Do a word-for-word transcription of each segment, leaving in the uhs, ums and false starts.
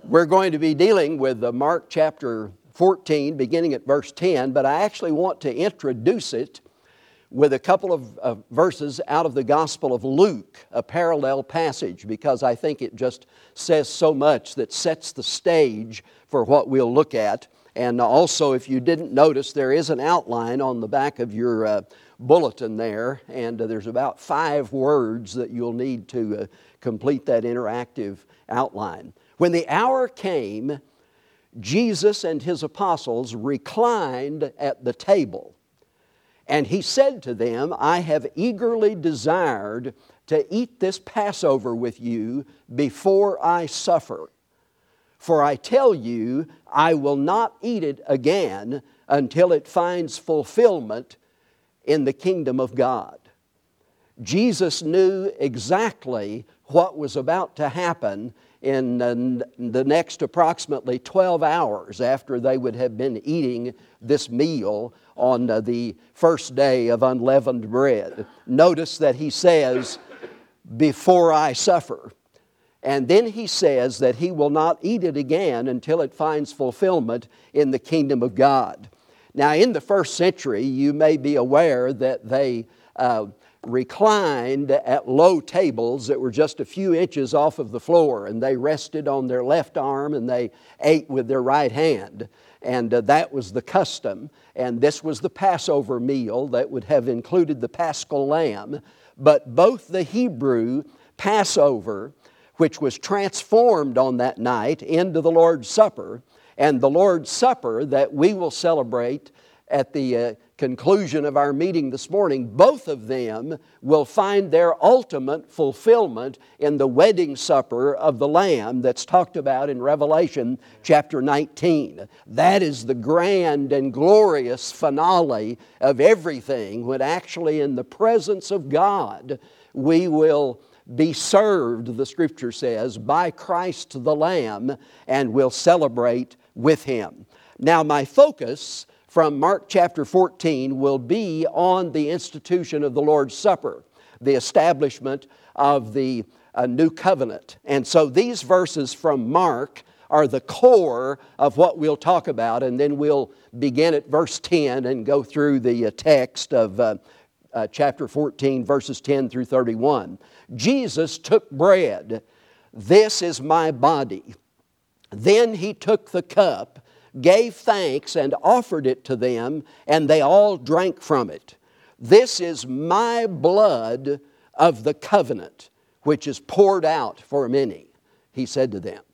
We're going to be dealing with uh, Mark chapter fourteen, beginning at verse ten, but I actually want to introduce it with a couple of uh, verses out of the Gospel of Luke, a parallel passage, because I think it just says so much that sets the stage for what we'll look at. And also, if you didn't notice, there is an outline on the back of your uh, bulletin there, and uh, there's about five words that you'll need to uh, complete that interactive outline. When the hour came, Jesus and His apostles reclined at the table, and He said to them, I have eagerly desired to eat this Passover with you before I suffer. For I tell you, I will not eat it again until it finds fulfillment in the kingdom of God. Jesus knew exactly what was about to happen in the next approximately twelve hours after they would have been eating this meal on the first day of unleavened bread. Notice that He says, before I suffer. And then He says that He will not eat it again until it finds fulfillment in the kingdom of God. Now, in the first century, you may be aware that they uh, reclined at low tables that were just a few inches off of the floor, and they rested on their left arm and they ate with their right hand. And uh, that was the custom. And this was the Passover meal that would have included the Paschal lamb. But both the Hebrew Passover, which was transformed on that night into the Lord's Supper, and the Lord's Supper that we will celebrate at the uh, conclusion of our meeting this morning, both of them will find their ultimate fulfillment in the wedding supper of the Lamb that's talked about in Revelation chapter nineteen. That is the grand and glorious finale of everything, when actually in the presence of God we will be served, the Scripture says, by Christ the Lamb, and will celebrate with Him. Now, my focus from Mark chapter fourteen will be on the institution of the Lord's Supper, the establishment of the uh, new covenant. And so these verses from Mark are the core of what we'll talk about, and then we'll begin at verse ten and go through the uh, text of uh, uh, chapter fourteen, verses ten through thirty-one. Jesus took bread. This is my body. Then He took the cup, gave thanks, and offered it to them, and they all drank from it. This is my blood of the covenant, which is poured out for many, He said to them.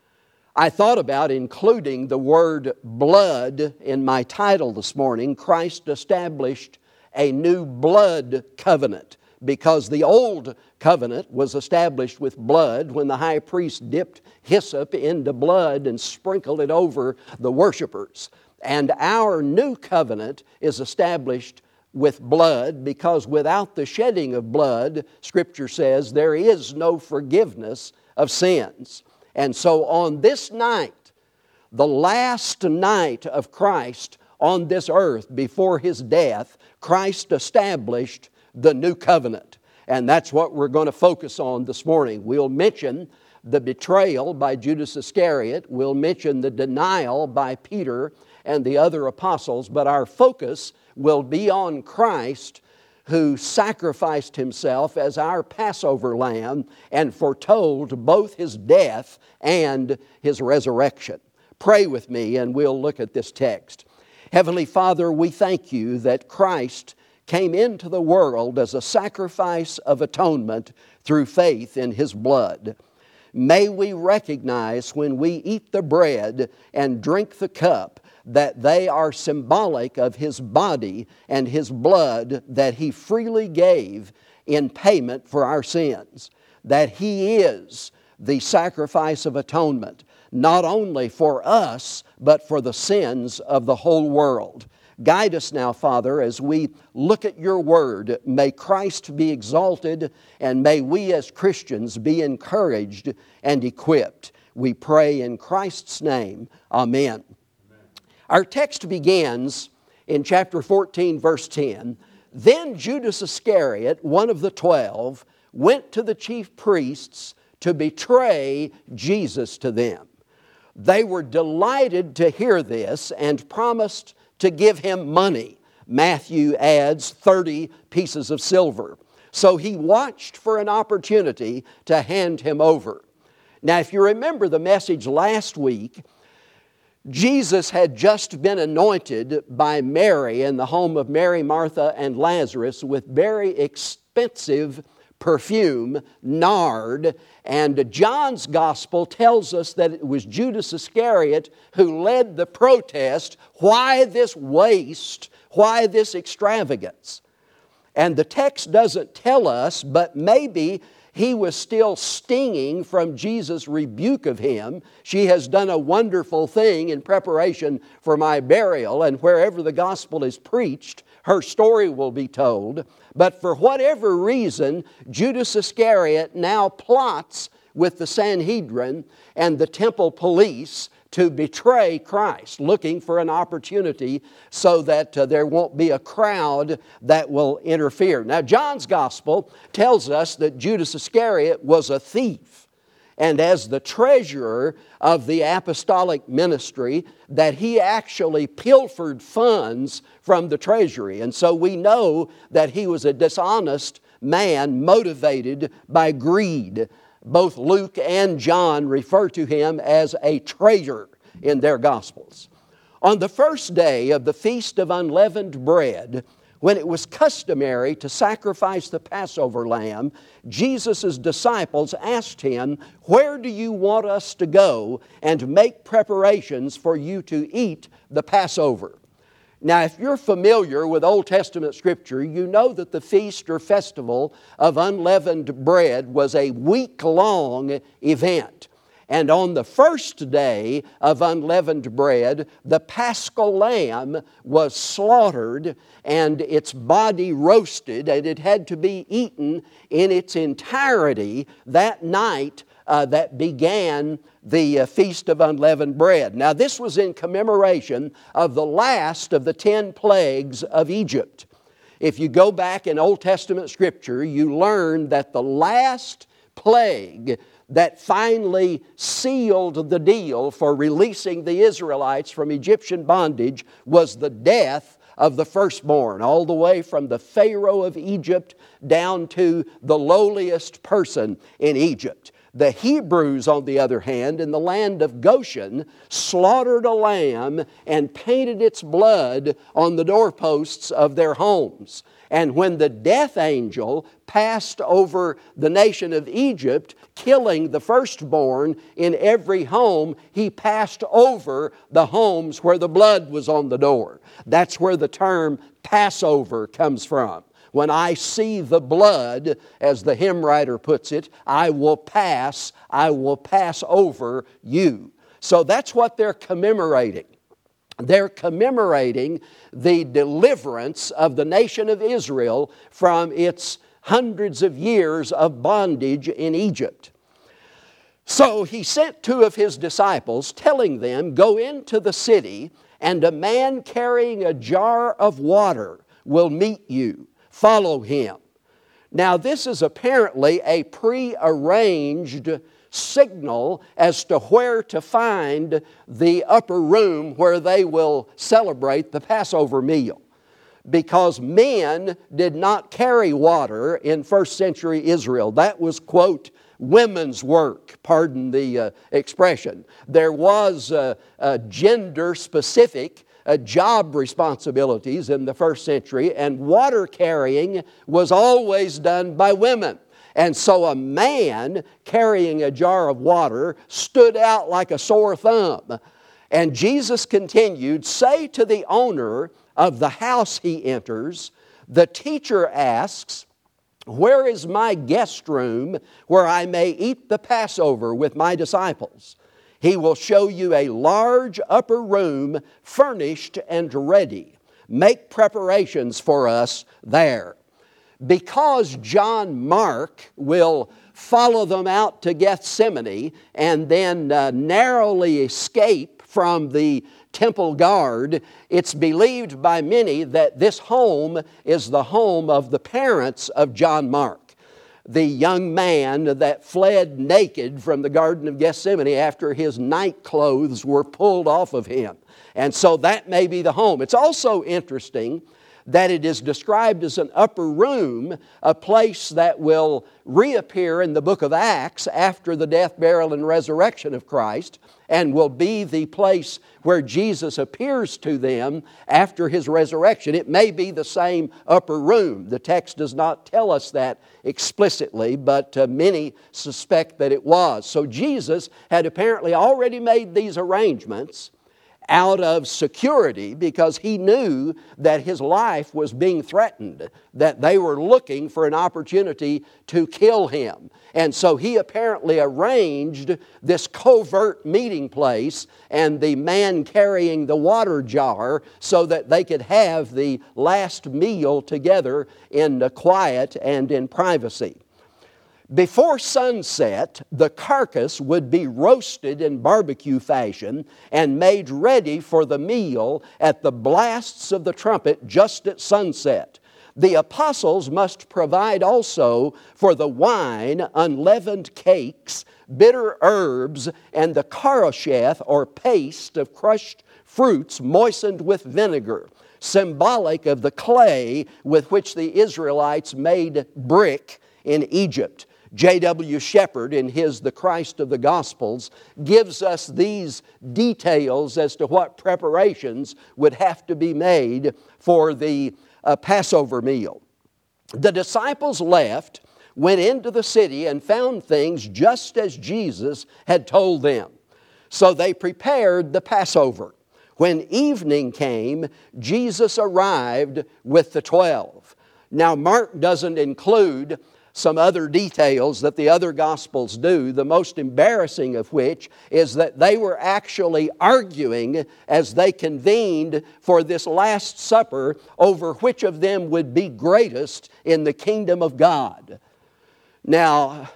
I thought about including the word blood in my title this morning. Christ established a new blood covenant, because the old covenant was established with blood when the high priest dipped hyssop into blood and sprinkled it over the worshipers. And our new covenant is established with blood, because without the shedding of blood, Scripture says, there is no forgiveness of sins. And so on this night, the last night of Christ on this earth before His death, Christ established the new covenant. And that's what we're going to focus on this morning. We'll mention the betrayal by Judas Iscariot. We'll mention the denial by Peter and the other apostles. But our focus will be on Christ, who sacrificed Himself as our Passover lamb and foretold both His death and His resurrection. Pray with me and we'll look at this text. Heavenly Father, we thank You that Christ came into the world as a sacrifice of atonement through faith in His blood. May we recognize when we eat the bread and drink the cup that they are symbolic of His body and His blood that He freely gave in payment for our sins. That He is the sacrifice of atonement, not only for us, but for the sins of the whole world. Guide us now, Father, as we look at Your Word. May Christ be exalted, and may we as Christians be encouraged and equipped. We pray in Christ's name. Amen. Amen. Our text begins in chapter fourteen, verse ten. Then Judas Iscariot, one of the twelve, went to the chief priests to betray Jesus to them. They were delighted to hear this and promised to give him money. Matthew adds thirty pieces of silver. So he watched for an opportunity to hand him over. Now, if you remember the message last week, Jesus had just been anointed by Mary in the home of Mary, Martha, and Lazarus with very expensive perfume, nard, and John's Gospel tells us that it was Judas Iscariot who led the protest. Why this waste? Why this extravagance? And the text doesn't tell us, but maybe he was still stinging from Jesus' rebuke of him. She has done a wonderful thing in preparation for my burial, and wherever the gospel is preached, her story will be told. But for whatever reason, Judas Iscariot now plots with the Sanhedrin and the temple police to betray Christ, looking for an opportunity so that uh, there won't be a crowd that will interfere. Now, John's Gospel tells us that Judas Iscariot was a thief, and as the treasurer of the apostolic ministry, that he actually pilfered funds from the treasury. And so we know that he was a dishonest man motivated by greed. Both Luke and John refer to him as a traitor in their Gospels. On the first day of the Feast of Unleavened Bread, when it was customary to sacrifice the Passover lamb, Jesus' disciples asked him, "Where do you want us to go and make preparations for you to eat the Passover?" Now, if you're familiar with Old Testament Scripture, you know that the feast or festival of unleavened bread was a week-long event. And on the first day of unleavened bread, the Paschal lamb was slaughtered and its body roasted, and it had to be eaten in its entirety that night Uh, that began the uh, Feast of Unleavened Bread. Now, this was in commemoration of the last of the ten plagues of Egypt. If you go back in Old Testament Scripture, you learn that the last plague that finally sealed the deal for releasing the Israelites from Egyptian bondage was the death of the firstborn, all the way from the Pharaoh of Egypt down to the lowliest person in Egypt. The Hebrews, on the other hand, in the land of Goshen, slaughtered a lamb and painted its blood on the doorposts of their homes. And when the death angel passed over the nation of Egypt, killing the firstborn in every home, he passed over the homes where the blood was on the door. That's where the term Passover comes from. When I see the blood, as the hymn writer puts it, I will pass, I will pass over you. So that's what they're commemorating. They're commemorating the deliverance of the nation of Israel from its hundreds of years of bondage in Egypt. So he sent two of his disciples, telling them, "Go into the city, and a man carrying a jar of water will meet you. Follow him." Now, this is apparently a pre-arranged signal as to where to find the upper room where they will celebrate the Passover meal. Because men did not carry water in first century Israel. That was, quote, women's work, pardon the uh, expression. There was uh, uh, gender-specific Uh, job responsibilities in the first century, and water carrying was always done by women. And so a man carrying a jar of water stood out like a sore thumb. And Jesus continued, "Say to the owner of the house he enters, the teacher asks, 'Where is my guest room where I may eat the Passover with my disciples?' He will show you a large upper room furnished and ready. Make preparations for us there." Because John Mark will follow them out to Gethsemane and then uh, narrowly escape from the temple guard, it's believed by many that this home is the home of the parents of John Mark. the young man that fled naked from the Garden of Gethsemane after his night clothes were pulled off of him. And so that may be the home. It's also interesting that it is described as an upper room, a place that will reappear in the book of Acts after the death, burial, and resurrection of Christ, and will be the place where Jesus appears to them after His resurrection. It may be the same upper room. The text does not tell us that explicitly, but uh, many suspect that it was. So Jesus had apparently already made these arrangements out of security because He knew that His life was being threatened, that they were looking for an opportunity to kill Him. And so He apparently arranged this covert meeting place and the man carrying the water jar so that they could have the last meal together in quiet and in privacy. Before sunset, the carcass would be roasted in barbecue fashion and made ready for the meal at the blasts of the trumpet just at sunset. The apostles must provide also for the wine, unleavened cakes, bitter herbs, and the karosheth, or paste of crushed fruits moistened with vinegar, symbolic of the clay with which the Israelites made brick in Egypt. J W Shepherd, in his The Christ of the Gospels, gives us these details as to what preparations would have to be made for the uh, Passover meal. The disciples left, went into the city, and found things just as Jesus had told them. So they prepared the Passover. When evening came, Jesus arrived with the twelve. Now, Mark doesn't include some other details that the other Gospels do, the most embarrassing of which is that they were actually arguing as they convened for this Last Supper over which of them would be greatest in the kingdom of God. Now,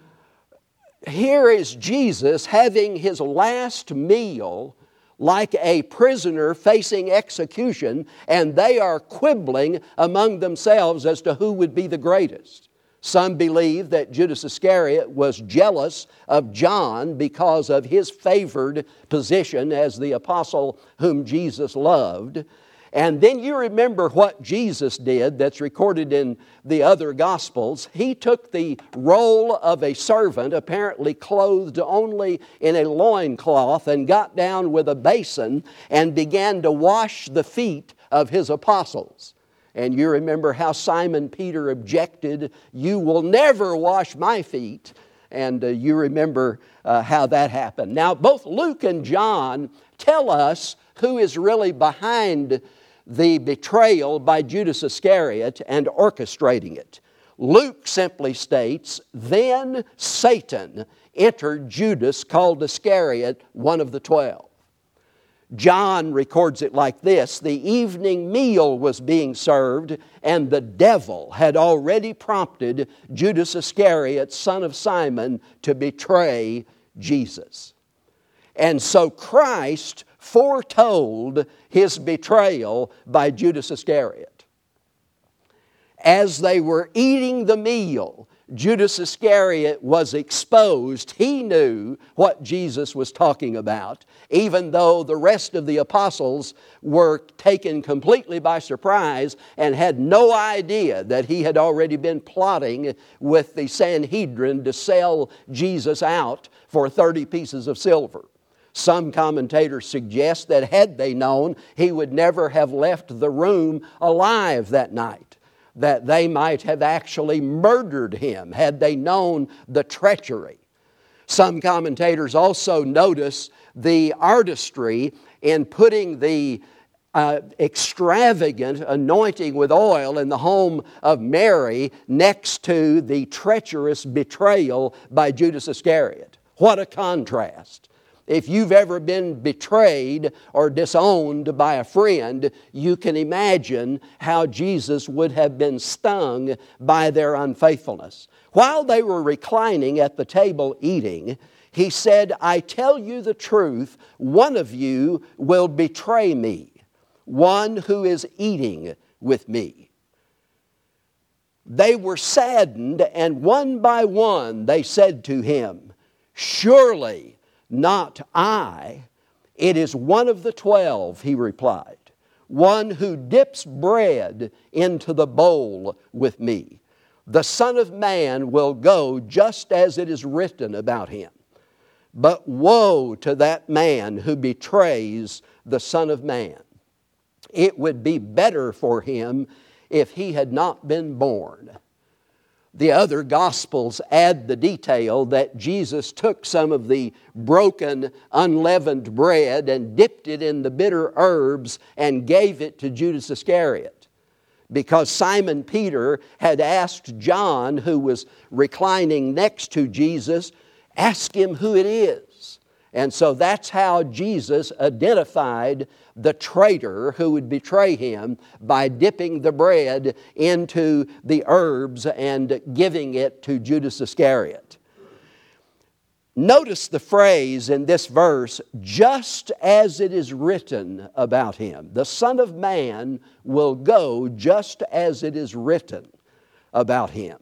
here is Jesus having His last meal like a prisoner facing execution, and they are quibbling among themselves as to who would be the greatest. Some believe that Judas Iscariot was jealous of John because of his favored position as the apostle whom Jesus loved. And then you remember what Jesus did that's recorded in the other Gospels. He took the role of a servant, apparently clothed only in a loincloth, and got down with a basin and began to wash the feet of His apostles. And you remember how Simon Peter objected, "You will never wash my feet." And uh, you remember uh, how that happened. Now, both Luke and John tell us who is really behind the betrayal by Judas Iscariot and orchestrating it. Luke simply states, "Then Satan entered Judas, called Iscariot, one of the twelve." John records it like this: the evening meal was being served, and the devil had already prompted Judas Iscariot, son of Simon, to betray Jesus. And so Christ foretold His betrayal by Judas Iscariot. As they were eating the meal, Judas Iscariot was exposed. He knew what Jesus was talking about, even though the rest of the apostles were taken completely by surprise and had no idea that he had already been plotting with the Sanhedrin to sell Jesus out for thirty pieces of silver. Some commentators suggest that had they known, he would never have left the room alive that night, that they might have actually murdered him had they known the treachery. Some commentators also notice the artistry in putting the uh, extravagant anointing with oil in the home of Mary next to the treacherous betrayal by Judas Iscariot. What a contrast. If you've ever been betrayed or disowned by a friend, you can imagine how Jesus would have been stung by their unfaithfulness. While they were reclining at the table eating, He said, "I tell you the truth, one of you will betray me, one who is eating with me." They were saddened, and one by one they said to him, "Surely not I. It is one of the twelve," he replied, "one who dips bread into the bowl with me. The Son of Man will go just as it is written about him. But woe to that man who betrays the Son of Man. It would be better for him if he had not been born." The other Gospels add the detail that Jesus took some of the broken, unleavened bread and dipped it in the bitter herbs and gave it to Judas Iscariot, because Simon Peter had asked John, who was reclining next to Jesus, ask him who it is. And so that's how Jesus identified the traitor who would betray him, by dipping the bread into the herbs and giving it to Judas Iscariot. Notice the phrase in this verse, "just as it is written about him." The Son of Man will go just as it is written about him.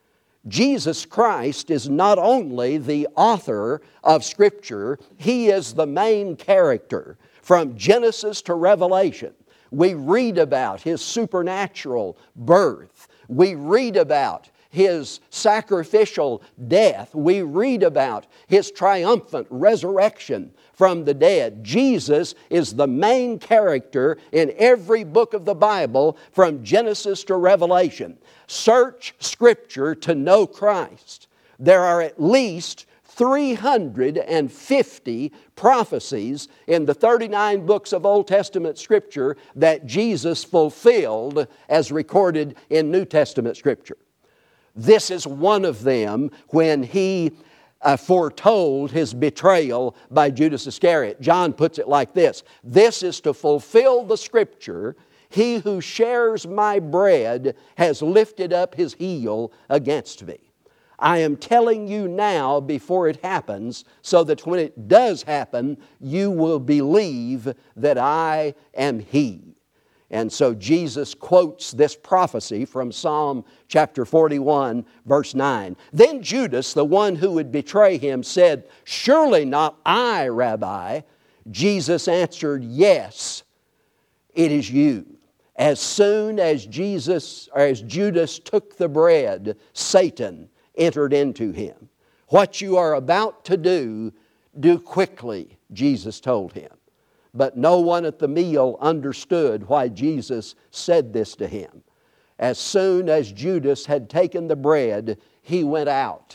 Jesus Christ is not only the author of Scripture, He is the main character. From Genesis to Revelation, we read about His supernatural birth. We read about His sacrificial death. We read about His triumphant resurrection from the dead. Jesus is the main character in every book of the Bible from Genesis to Revelation. Search Scripture to know Christ. There are at least three hundred fifty prophecies in the thirty-nine books of Old Testament Scripture that Jesus fulfilled as recorded in New Testament Scripture. This is one of them when He uh, foretold His betrayal by Judas Iscariot. John puts it like this: "This is to fulfill the Scripture, he who shares my bread has lifted up his heel against me. I am telling you now before it happens, so that when it does happen, you will believe that I am He." And so Jesus quotes this prophecy from Psalm chapter forty-one, verse nine. "Then Judas, the one who would betray Him, said, 'Surely not I, Rabbi.' Jesus answered, 'Yes, it is you.' As soon as Jesus, or as Judas took the bread, Satan entered into him. 'What you are about to do, do quickly,' Jesus told him. But no one at the meal understood why Jesus said this to him. As soon as Judas had taken the bread, he went out,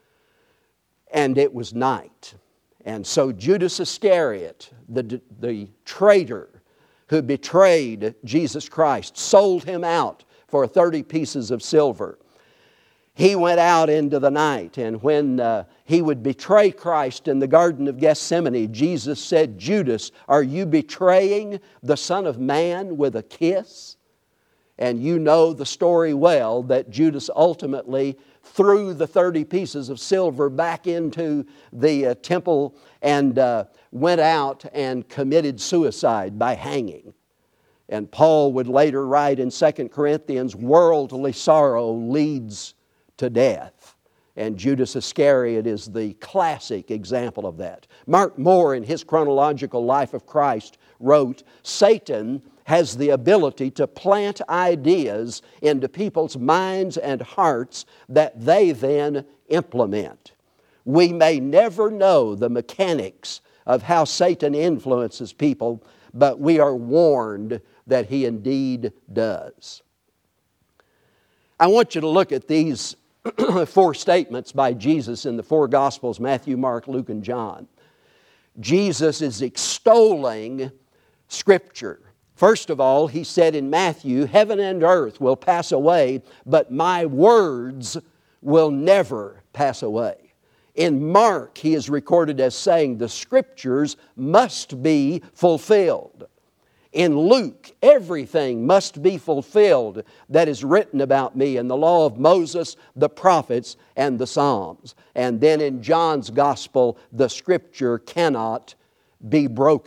and it was night. And so Judas Iscariot, the, the traitor who betrayed Jesus Christ, sold Him out for thirty pieces of silver. He went out into the night, and when uh, he would betray Christ in the Garden of Gethsemane, Jesus said, "Judas, are you betraying the Son of Man with a kiss?" And you know the story well, that Judas ultimately threw the thirty pieces of silver back into the uh, temple and uh, went out and committed suicide by hanging. And Paul would later write in Second Corinthians, "Worldly sorrow leads to death." And Judas Iscariot is the classic example of that. Mark Moore, in his chronological life of Christ, wrote, "Satan has the ability to plant ideas into people's minds and hearts that they then implement. We may never know the mechanics of how Satan influences people, but we are warned that he indeed does." I want you to look at these four statements by Jesus in the four Gospels, Matthew, Mark, Luke, and John. Jesus is extolling Scripture. First of all, He said in Matthew, "Heaven and earth will pass away, but my words will never pass away." In Mark, He is recorded as saying the Scriptures must be fulfilled. In Luke, everything must be fulfilled that is written about me in the law of Moses, the prophets, and the Psalms. And then in John's Gospel, the Scripture cannot be broken.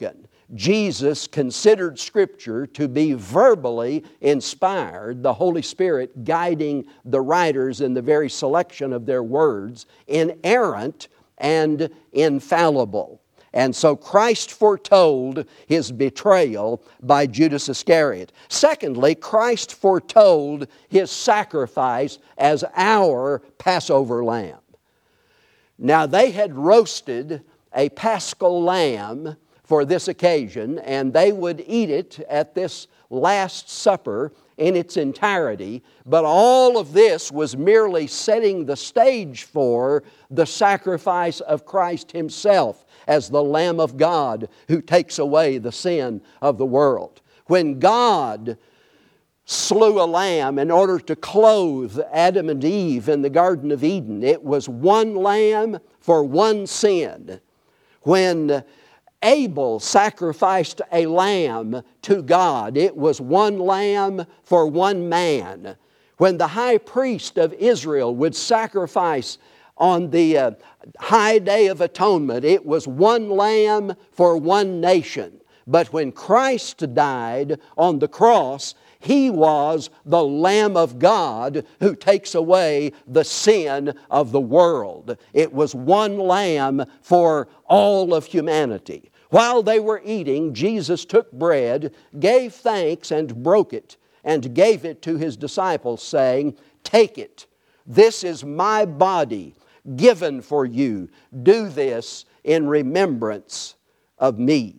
Jesus considered Scripture to be verbally inspired, the Holy Spirit guiding the writers in the very selection of their words, inerrant and infallible. And so Christ foretold His betrayal by Judas Iscariot. Secondly, Christ foretold His sacrifice as our Passover lamb. Now they had roasted a paschal lamb for this occasion, and they would eat it at this Last Supper in its entirety, but all of this was merely setting the stage for the sacrifice of Christ Himself as the Lamb of God who takes away the sin of the world. When God slew a lamb in order to clothe Adam and Eve in the Garden of Eden, it was one lamb for one sin. When Abel sacrificed a lamb to God, it was one lamb for one man. When the high priest of Israel would sacrifice on the uh, high day of atonement, it was one lamb for one nation. But when Christ died on the cross, He was the Lamb of God who takes away the sin of the world. It was one lamb for all of humanity. While they were eating, Jesus took bread, gave thanks, and broke it, and gave it to His disciples, saying, "Take it. This is my body given for you. Do this in remembrance of me."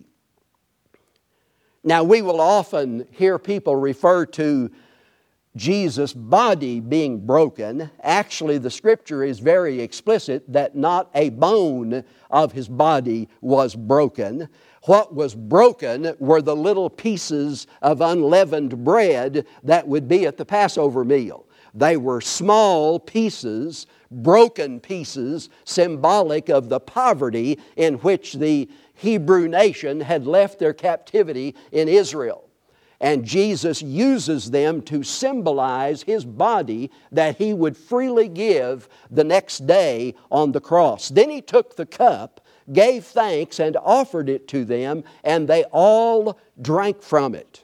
Now, we will often hear people refer to Jesus' body being broken. Actually, the Scripture is very explicit that not a bone of His body was broken. What was broken were the little pieces of unleavened bread that would be at the Passover meal. They were small pieces, broken pieces, symbolic of the poverty in which the Hebrew nation had left their captivity in Israel. And Jesus uses them to symbolize His body that He would freely give the next day on the cross. Then He took the cup, gave thanks, and offered it to them, and they all drank from it.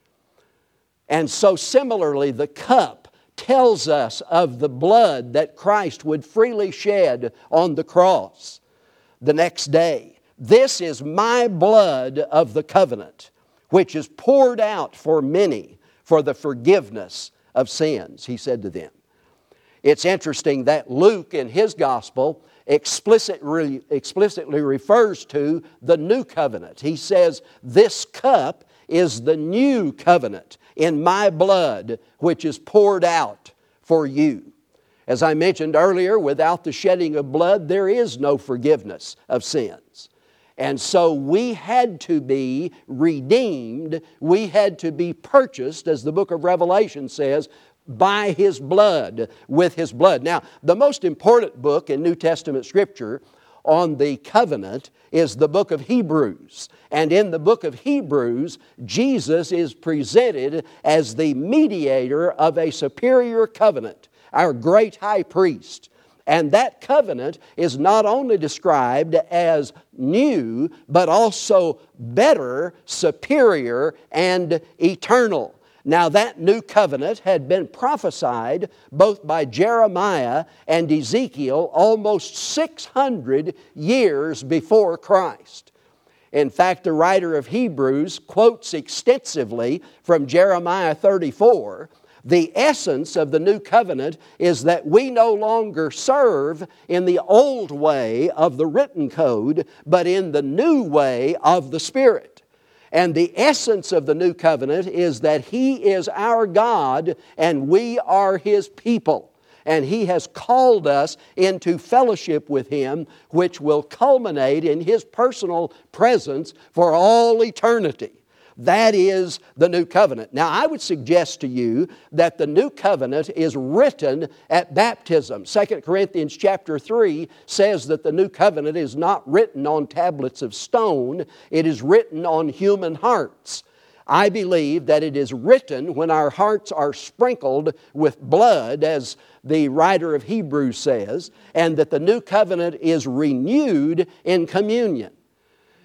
And so similarly, the cup tells us of the blood that Christ would freely shed on the cross the next day. "This is my blood of the covenant, which is poured out for many for the forgiveness of sins," He said to them. It's interesting that Luke in his gospel explicitly, explicitly refers to the new covenant. He says, "This cup is the new covenant in my blood, which is poured out for you." As I mentioned earlier, without the shedding of blood, there is no forgiveness of sins. And so we had to be redeemed, we had to be purchased, as the book of Revelation says, by His blood, with His blood. Now, the most important book in New Testament Scripture on the covenant is the book of Hebrews. And in the book of Hebrews, Jesus is presented as the mediator of a superior covenant, our great high priest. And that covenant is not only described as new, but also better, superior, and eternal. Now that new covenant had been prophesied both by Jeremiah and Ezekiel almost six hundred years before Christ. In fact, the writer of Hebrews quotes extensively from Jeremiah thirty-four. The essence of the new covenant is that we no longer serve in the old way of the written code, but in the new way of the Spirit. And the essence of the new covenant is that He is our God and we are His people. And He has called us into fellowship with Him, which will culminate in His personal presence for all eternity. That is the new covenant. Now, I would suggest to you that the new covenant is written at baptism. Second Corinthians chapter three says that the new covenant is not written on tablets of stone. It is written on human hearts. I believe that it is written when our hearts are sprinkled with blood, as the writer of Hebrews says, and that the new covenant is renewed in communion.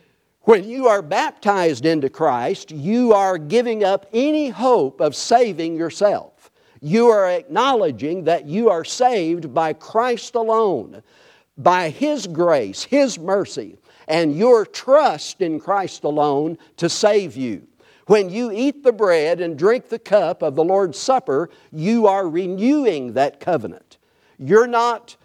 When you are baptized into Christ, you are giving up any hope of saving yourself. You are acknowledging that you are saved by Christ alone, by His grace, His mercy, and your trust in Christ alone to save you. When you eat the bread and drink the cup of the Lord's Supper, you are renewing that covenant. You're not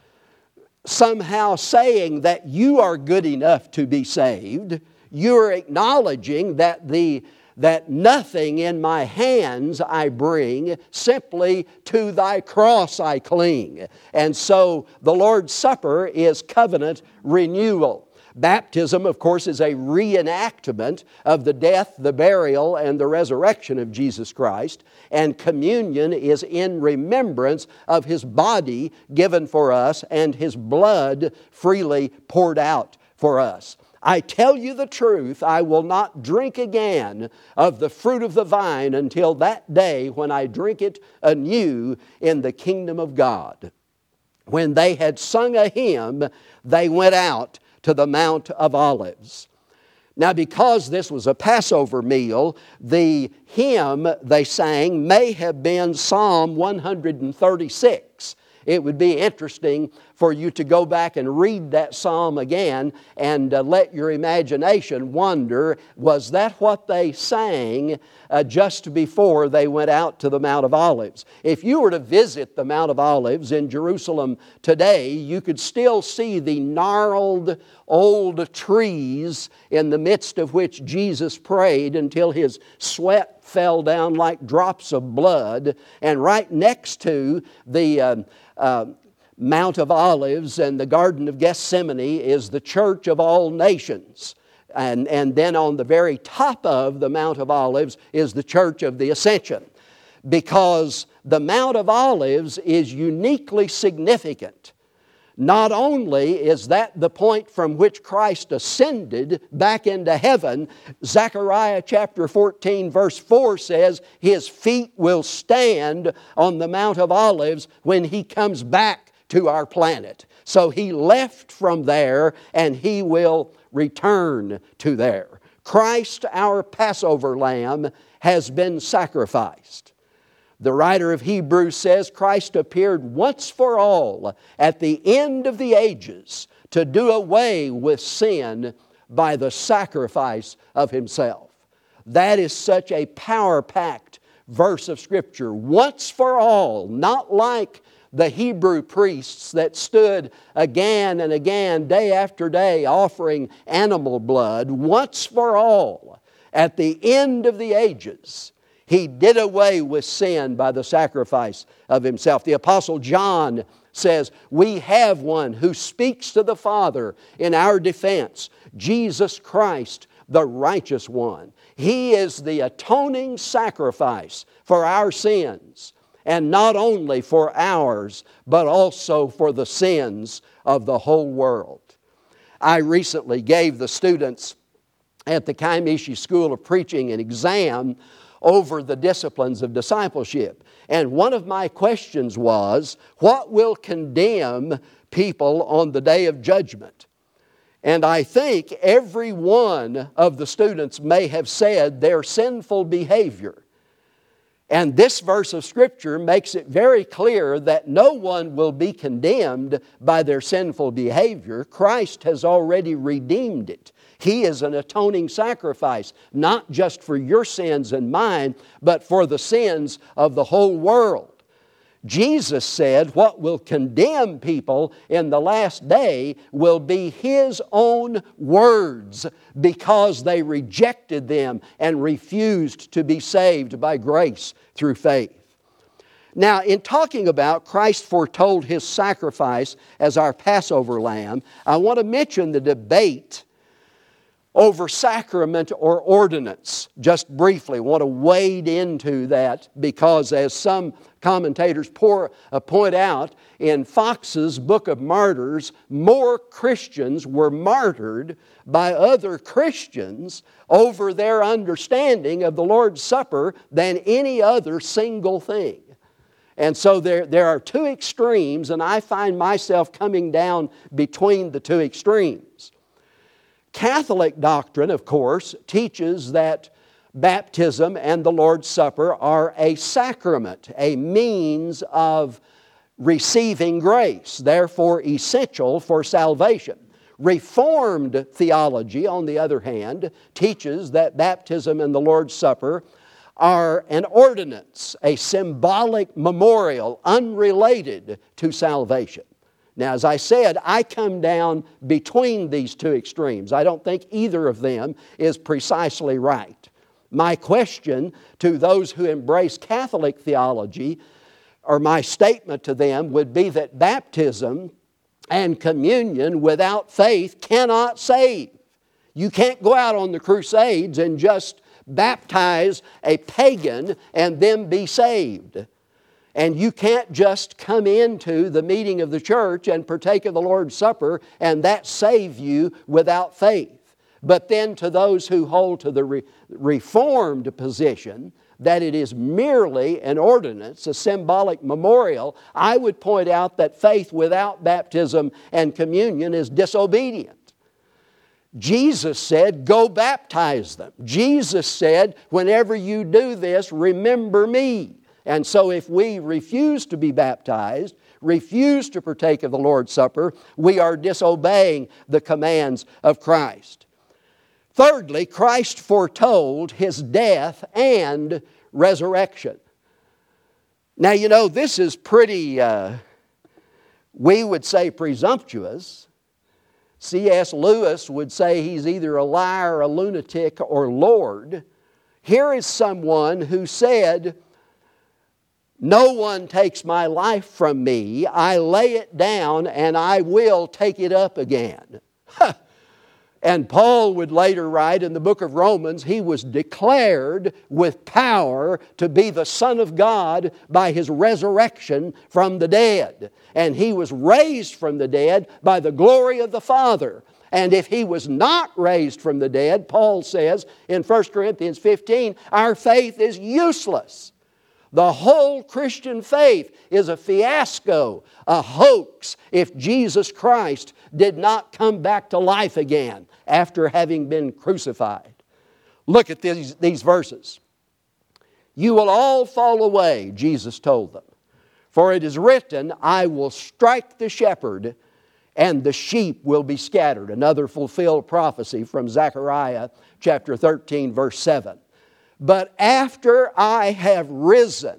somehow saying that you are good enough to be saved. You're acknowledging that the that nothing in my hands I bring, simply to Thy cross I cling. And so the Lord's Supper is covenant renewal. Baptism, of course, is a reenactment of the death, the burial, and the resurrection of Jesus Christ. And communion is in remembrance of His body given for us and His blood freely poured out for us. I tell you the truth, I will not drink again of the fruit of the vine until that day when I drink it anew in the kingdom of God. When they had sung a hymn, they went out to the Mount of Olives. Now, because this was a Passover meal, the hymn they sang may have been Psalm one thirty-six. It would be interesting for you to go back and read that psalm again and uh, let your imagination wonder, was that what they sang uh, just before they went out to the Mount of Olives? If you were to visit the Mount of Olives in Jerusalem today, you could still see the gnarled old trees in the midst of which Jesus prayed until His sweat fell down like drops of blood. And right next to the uh, uh, Mount of Olives and the Garden of Gethsemane is the Church of All Nations. And, and then on the very top of the Mount of Olives is the Church of the Ascension. Because the Mount of Olives is uniquely significant. Not only is that the point from which Christ ascended back into heaven, Zechariah chapter fourteen verse four says, His feet will stand on the Mount of Olives when He comes back to our planet. So He left from there and He will return to there. Christ, our Passover lamb, has been sacrificed. The writer of Hebrews says Christ appeared once for all at the end of the ages to do away with sin by the sacrifice of Himself. That is such a power-packed verse of Scripture. Once for all, not like the Hebrew priests that stood again and again, day after day, offering animal blood. Once for all, at the end of the ages, He did away with sin by the sacrifice of Himself. The Apostle John says, we have one who speaks to the Father in our defense, Jesus Christ, the righteous one. He is the atoning sacrifice for our sins, and not only for ours, but also for the sins of the whole world. I recently gave the students at the Kaimishi School of Preaching an exam over the disciplines of discipleship. And one of my questions was, what will condemn people on the day of judgment? And I think every one of the students may have said their sinful behavior. And this verse of Scripture makes it very clear that no one will be condemned by their sinful behavior. Christ has already redeemed it. He is an atoning sacrifice, not just for your sins and mine, but for the sins of the whole world. Jesus said what will condemn people in the last day will be His own words, because they rejected them and refused to be saved by grace through faith. Now, in talking about Christ foretold His sacrifice as our Passover lamb, I want to mention the debate over sacrament or ordinance. Just briefly, I want to wade into that, because as some commentators pour, uh, point out, in Fox's Book of Martyrs, more Christians were martyred by other Christians over their understanding of the Lord's Supper than any other single thing. And so there, there are two extremes, and I find myself coming down between the two extremes. Catholic doctrine, of course, teaches that baptism and the Lord's Supper are a sacrament, a means of receiving grace, therefore essential for salvation. Reformed theology, on the other hand, teaches that baptism and the Lord's Supper are an ordinance, a symbolic memorial unrelated to salvation. Now, as I said, I come down between these two extremes. I don't think either of them is precisely right. My question to those who embrace Catholic theology, or my statement to them, would be that baptism and communion without faith cannot save. You can't go out on the crusades and just baptize a pagan and then be saved. And you can't just come into the meeting of the church and partake of the Lord's Supper and that save you without faith. But then to those who hold to the re- Reformed position that it is merely an ordinance, a symbolic memorial, I would point out that faith without baptism and communion is disobedient. Jesus said, go baptize them. Jesus said, whenever you do this, remember me. And so if we refuse to be baptized, refuse to partake of the Lord's Supper, we are disobeying the commands of Christ. Thirdly, Christ foretold His death and resurrection. Now, you know, this is pretty, uh, we would say presumptuous. C S Lewis would say he's either a liar, a lunatic, or Lord. Here is someone who said, no one takes my life from me. I lay it down and I will take it up again. And Paul would later write in the book of Romans, he was declared with power to be the Son of God by His resurrection from the dead. And He was raised from the dead by the glory of the Father. And if He was not raised from the dead, Paul says in First Corinthians fifteen, our faith is useless. The whole Christian faith is a fiasco, a hoax, if Jesus Christ did not come back to life again after having been crucified. Look at these, these verses. You will all fall away, Jesus told them. For it is written, I will strike the shepherd, and the sheep will be scattered. Another fulfilled prophecy from Zechariah chapter thirteen, verse seven. But after I have risen,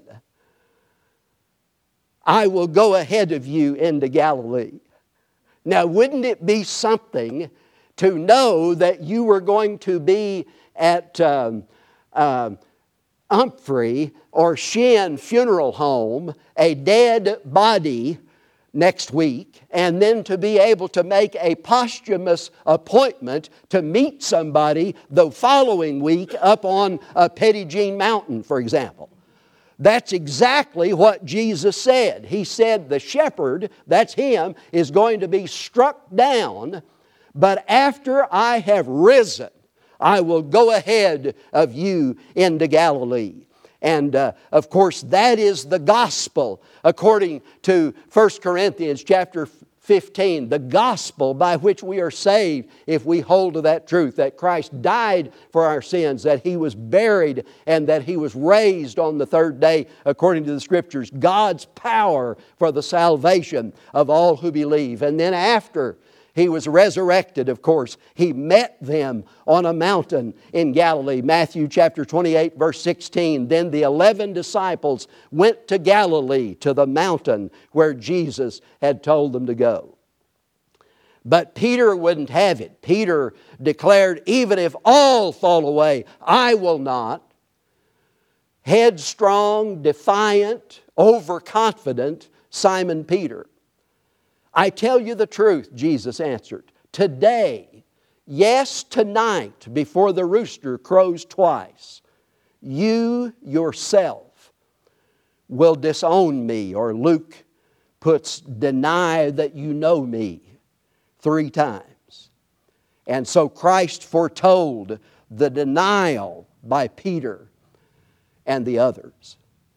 I will go ahead of you into Galilee. Now, wouldn't it be something to know that you were going to be at um, uh, Humphrey or Shin Funeral Home, a dead body, next week, and then to be able to make a posthumous appointment to meet somebody the following week up on uh, Petit Jean Mountain, for example. That's exactly what Jesus said. He said the shepherd, that's Him, is going to be struck down, but after I have risen, I will go ahead of you into Galilee. And uh, of course, that is the gospel according to First Corinthians chapter fifteen, the gospel by which we are saved if we hold to that truth, that Christ died for our sins, that He was buried, and that He was raised on the third day according to the Scriptures. God's power for the salvation of all who believe. And then after He was resurrected, of course, He met them on a mountain in Galilee. Matthew chapter twenty-eight, verse sixteen. Then the eleven disciples went to Galilee, to the mountain where Jesus had told them to go. But Peter wouldn't have it. Peter declared, even if all fall away, I will not. Headstrong, defiant, overconfident Simon Peter. I tell you the truth, Jesus answered. Today, yes, tonight, before the rooster crows twice, you yourself will disown me. Or Luke puts, deny that you know me three times. And so Christ foretold the denial by Peter and the others.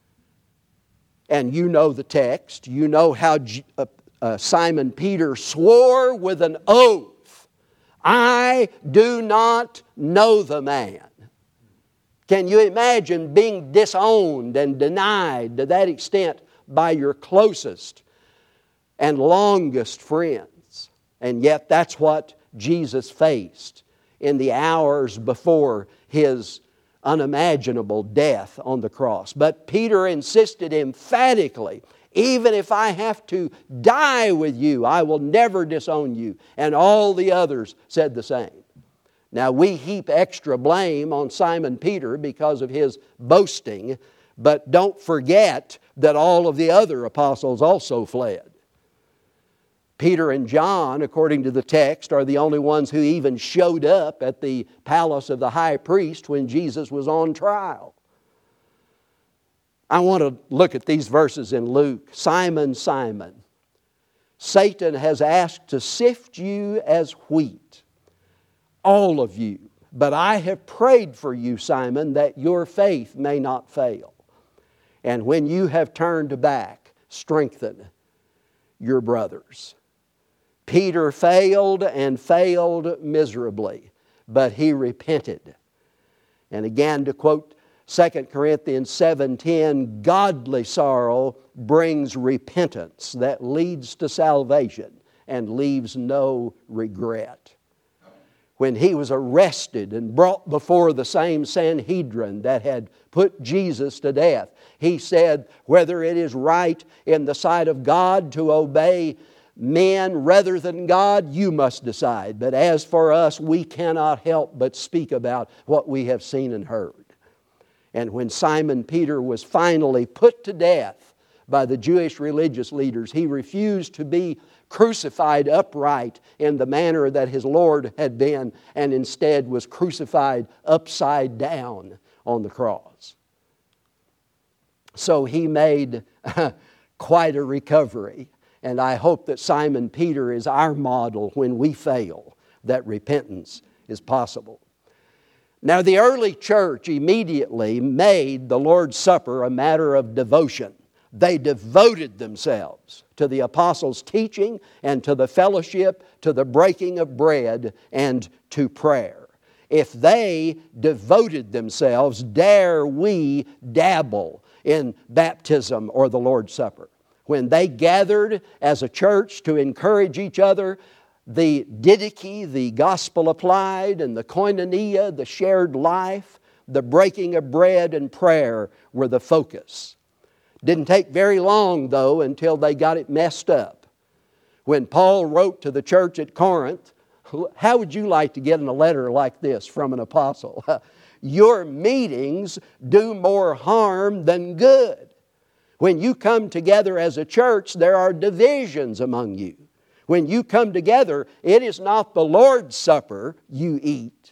And you know the text. You know how uh, Uh, Simon Peter swore with an oath, I do not know the man. Can you imagine being disowned and denied to that extent by your closest and longest friends? And yet that's what Jesus faced in the hours before His unimaginable death on the cross. But Peter insisted emphatically, even if I have to die with you, I will never disown you. And all the others said the same. Now we heap extra blame on Simon Peter because of his boasting, but don't forget that all of the other apostles also fled. Peter and John, according to the text, are the only ones who even showed up at the palace of the high priest when Jesus was on trial. I want to look at these verses in Luke. Simon, Simon, Satan has asked to sift you as wheat, all of you. But I have prayed for you, Simon, that your faith may not fail. And when you have turned back, strengthen your brothers. Peter failed and failed miserably, but he repented. And again, to quote Second Corinthians seven ten, godly sorrow brings repentance that leads to salvation and leaves no regret. When he was arrested and brought before the same Sanhedrin that had put Jesus to death, he said, whether it is right in the sight of God to obey men rather than God, you must decide. But as for us, we cannot help but speak about what we have seen and heard. And when Simon Peter was finally put to death by the Jewish religious leaders, he refused to be crucified upright in the manner that his Lord had been, and instead was crucified upside down on the cross. So he made quite a recovery. And I hope that Simon Peter is our model when we fail, that repentance is possible. Now, the early church immediately made the Lord's Supper a matter of devotion. They devoted themselves to the apostles' teaching and to the fellowship, to the breaking of bread, and to prayer. If they devoted themselves, dare we dabble in baptism or the Lord's Supper? When they gathered as a church to encourage each other, the didache, the gospel applied, and the koinonia, the shared life, the breaking of bread and prayer were the focus. Didn't take very long, though, until they got it messed up. When Paul wrote to the church at Corinth, how would you like to get in a letter like this from an apostle? Your meetings do more harm than good. When you come together as a church, there are divisions among you. When you come together, it is not the Lord's Supper you eat.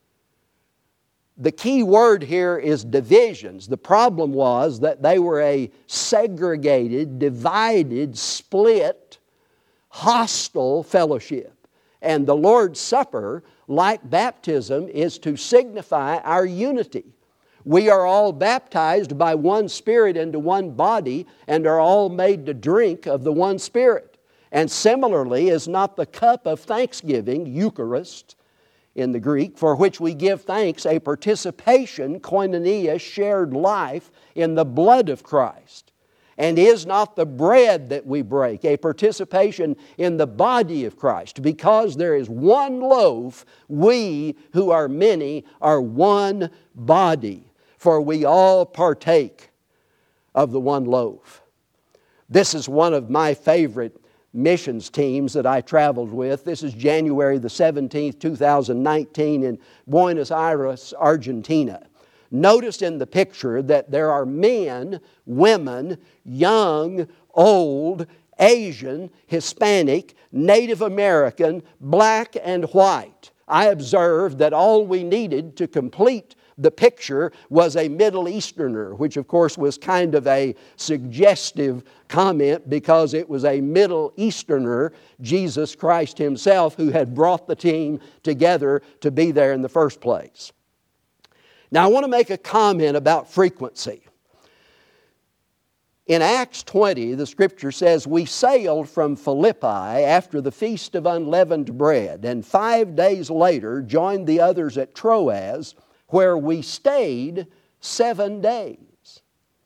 The key word here is divisions. The problem was that they were a segregated, divided, split, hostile fellowship. And the Lord's Supper, like baptism, is to signify our unity. We are all baptized by one Spirit into one body and are all made to drink of the one Spirit. And similarly is not the cup of thanksgiving, Eucharist in the Greek, for which we give thanks, a participation, koinonia, shared life in the blood of Christ. And is not the bread that we break a participation in the body of Christ. Because there is one loaf, we who are many are one body. For we all partake of the one loaf. This is one of my favorite missions teams that I traveled with. This is January the seventeenth, two thousand nineteen in Buenos Aires, Argentina. Notice in the picture that there are men, women, young, old, Asian, Hispanic, Native American, black and white. I observed that all we needed to complete the picture was a Middle Easterner, which of course was kind of a suggestive comment because it was a Middle Easterner, Jesus Christ Himself, who had brought the team together to be there in the first place. Now I want to make a comment about frequency. In Acts twenty, the Scripture says, "We sailed from Philippi after the Feast of Unleavened Bread, and five days later joined the others at Troas, where we stayed seven days."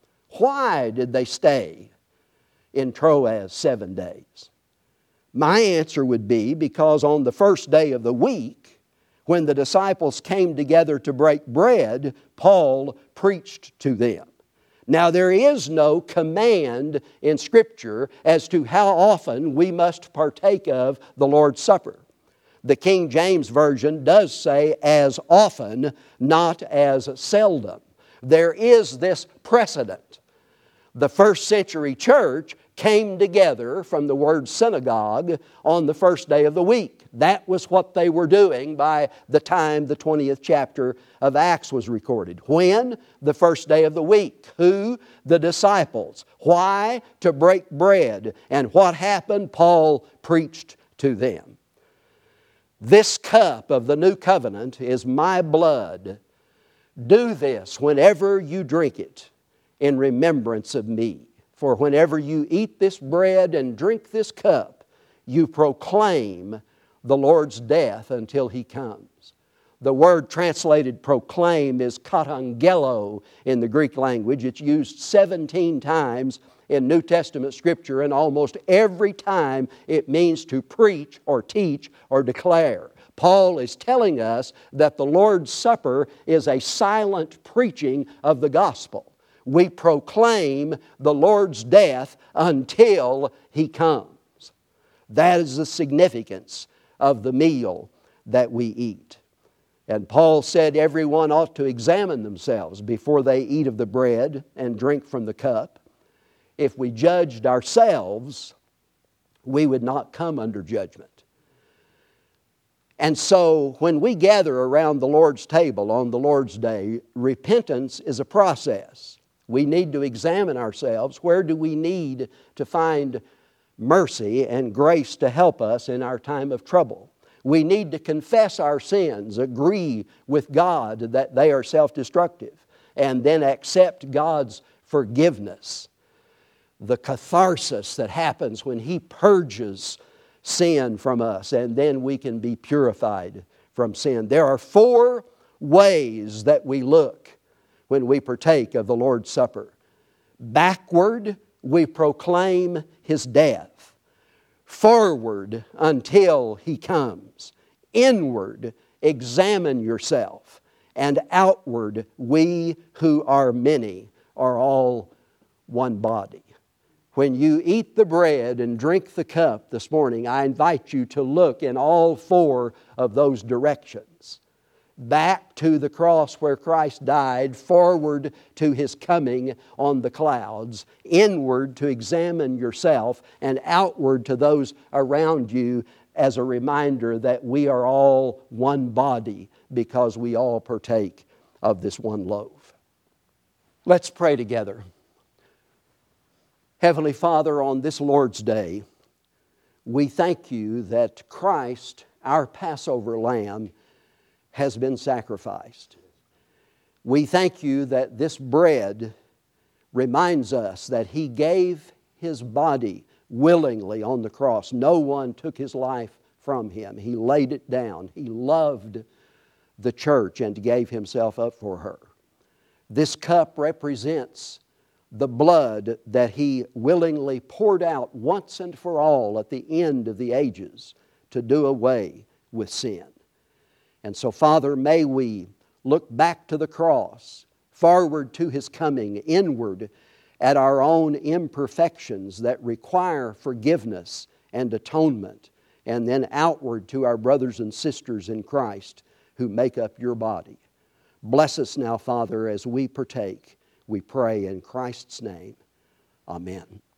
Why did they stay in Troas seven days? My answer would be because on the first day of the week, when the disciples came together to break bread, Paul preached to them. Now, there is no command in Scripture as to how often we must partake of the Lord's Supper. The King James Version does say as often, not as seldom. There is this precedent. The first century church came together from the word synagogue on the first day of the week. That was what they were doing by the time the twentieth chapter of Acts was recorded. When? The first day of the week. Who? The disciples. Why? To break bread. And what happened? Paul preached to them. "This cup of the new covenant is my blood. Do this whenever you drink it in remembrance of me. For whenever you eat this bread and drink this cup, you proclaim the Lord's death until He comes." The word translated proclaim is katangelo in the Greek language. It's used seventeen times in New Testament Scripture, and almost every time it means to preach or teach or declare. Paul is telling us that the Lord's Supper is a silent preaching of the gospel. We proclaim the Lord's death until He comes. That is the significance of the meal that we eat. And Paul said everyone ought to examine themselves before they eat of the bread and drink from the cup. If we judged ourselves, we would not come under judgment. And so when we gather around the Lord's table on the Lord's Day, repentance is a process. We need to examine ourselves. Where do we need to find mercy and grace to help us in our time of trouble? We need to confess our sins, agree with God that they are self-destructive, and then accept God's forgiveness. The catharsis that happens when He purges sin from us, and then we can be purified from sin. There are four ways that we look when we partake of the Lord's Supper. Backward, we proclaim His death. Forward, until He comes. Inward, examine yourself. And outward, we who are many are all one body. When you eat the bread and drink the cup this morning, I invite you to look in all four of those directions. Back to the cross where Christ died, forward to His coming on the clouds, inward to examine yourself, and outward to those around you as a reminder that we are all one body because we all partake of this one loaf. Let's pray together. Heavenly Father, on this Lord's Day, we thank You that Christ, our Passover Lamb, has been sacrificed. We thank You that this bread reminds us that He gave His body willingly on the cross. No one took His life from Him. He laid it down. He loved the church and gave Himself up for her. This cup represents the blood that He willingly poured out once and for all at the end of the ages to do away with sin. And so, Father, may we look back to the cross, forward to His coming, inward at our own imperfections that require forgiveness and atonement, and then outward to our brothers and sisters in Christ who make up Your body. Bless us now, Father, as we partake. We pray in Christ's name. Amen.